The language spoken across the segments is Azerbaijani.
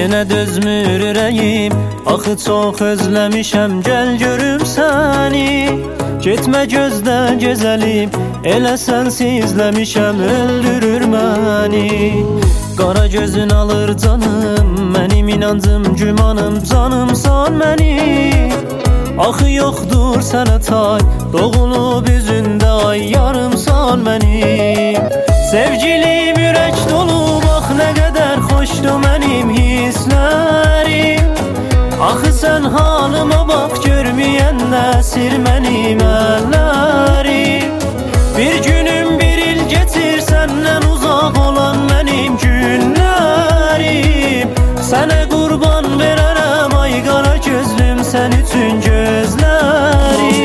Yenə dözmür ürəyim, axı çox özləmişəm, gəl görüm səni. Getmə gözdə gözəlim, elə sənsizləmişəm, öldürür məni. Qara gözün alır canım, mənim inancım, gümanım, canımsan mənim. Axı yoxdur sənə tay, doğulub üzündə ay, yarımsan mənim. Sevgilim ürək dolu, bax nə qədər xoşdur mənim hisslərim. Axı sən halıma bax, görməyəndə sir mənim əllərim. Bir günüm bir il geçir, səndən uzaq olan mənim günlərim. Sənə qurban verərəm ay qara gözlüm, sən üçün gözlərim.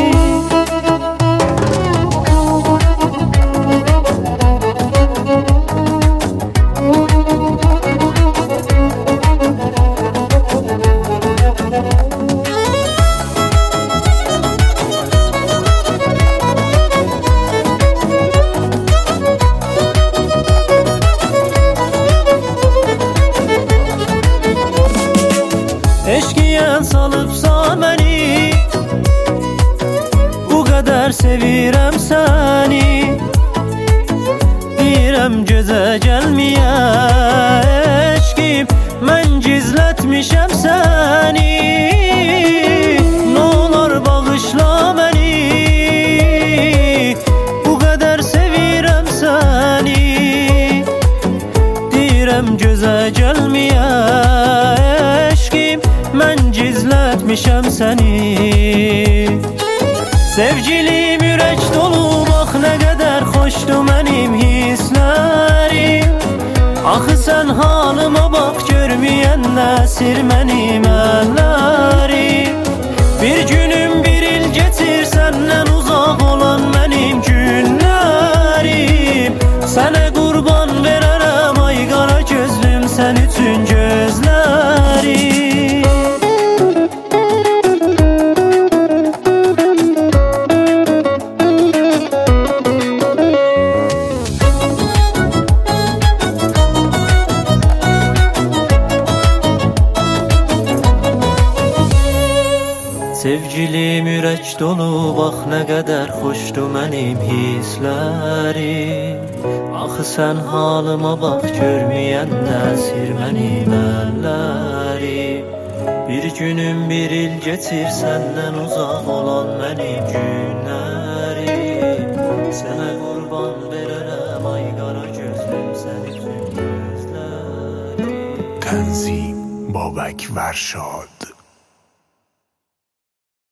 Eşkiyen salıbsa məni, bu qədər sevirəm səni. Deyirəm gözə gəlməyə eşkim, mən gizlətmişəm səni. N'olar bağışla məni, bu qədər sevirəm səni. Deyirəm gözə gəlməyə eşkim, mən gizlətmişəm səni. Sevgilim ürək dolu, bax nə qədər xoşdur mənim hisslərim. Axı sən halıma bax, görməyəndə sir mənim əllərim. Bir günüm bir il geçir, səndən uzaq olan mənim günlərim. Sənə qurban verərəm ay qara gözlüm, sən üçün gözlərim. Sevgilim ürək dolu, bax nə qədər xoşdur mənim hisslərim. Axı sən halıma bax, görməyəndə sir mənim əllərim. Bir günüm bir il geçir, səndən uzaq olan mənim günlərim. Sənə qurban verərəm ay qara gözlüm, sən üçün gözlərim. تنظیم بابک ورشاد.